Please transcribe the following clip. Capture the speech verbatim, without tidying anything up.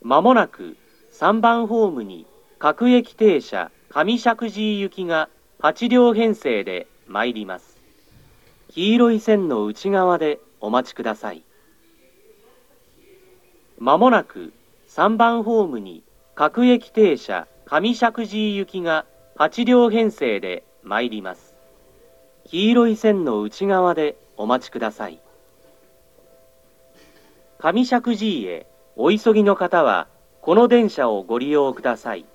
まもなくさんばんホームに各駅停車上石神井行きがはちりょう編成で参ります。黄色い線の内側でお待ちください。まもなくさんばんホームに各駅停車上石神井行きがはちりょう編成で参ります。黄色い線の内側でお待ちください。上石神井へお急ぎの方はこの電車をご利用ください。